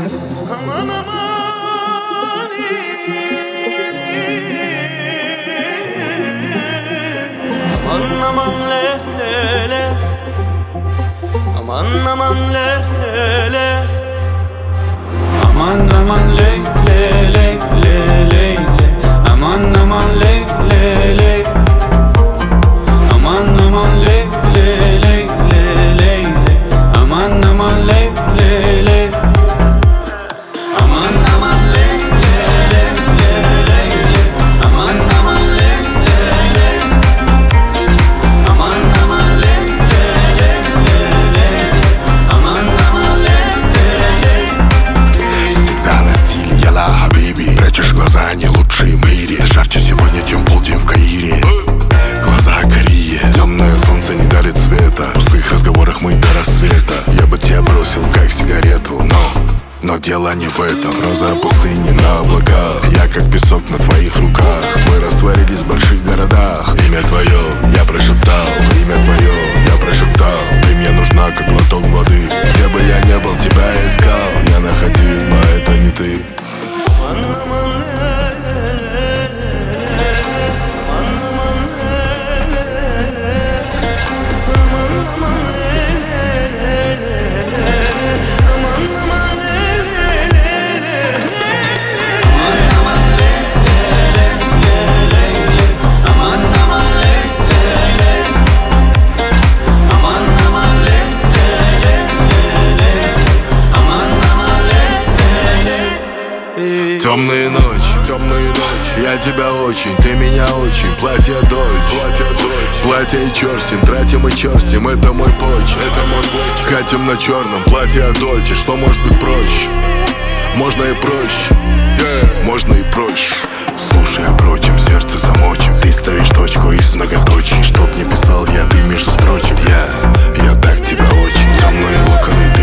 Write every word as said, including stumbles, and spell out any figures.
Aman aman Aman aman le le le Aman aman le le le Aman aman le le le le le Aman aman le le le Aman aman le le le le le Aman aman le le le Aman aman le le le le le Aman aman le le le Aman aman le le le le le Aman aman le le le. Всегда на стиле, яла хабиби. Прячешь глаза, не лучшие в мире. Жарче сегодня, чем полдень в Каире. Глаза карие, темное солнце не дарит света. В пустых разговорах мы до рассвета. Я бы тебя бросил, как сигарету, но Но дело не в этом. Роза пустыни на облаках, я как песок на твоих руках. Мы растворились в больших городах. Имя твое я прошептал, имя твое я прошептал. Ты мне нужна, как глоток воды. Где бы я не был, тебя искал. Я находил, а это не ты. Темные ночи, темные ночи. Я тебя очень, ты меня очень. Платье дольче, платье дольче. Платье и черстим, тратим и черстим. Это мой почерк, это мой почерк. Катим на черном, платье дольче. Что может быть проще? Можно и проще, yeah. Можно и проще. Слушай, о прочем, сердце замочек. Ты ставишь точку из многоточий. Чтоб не писал я, ты между строчек. Я, я так тебя очень. Темные локоны,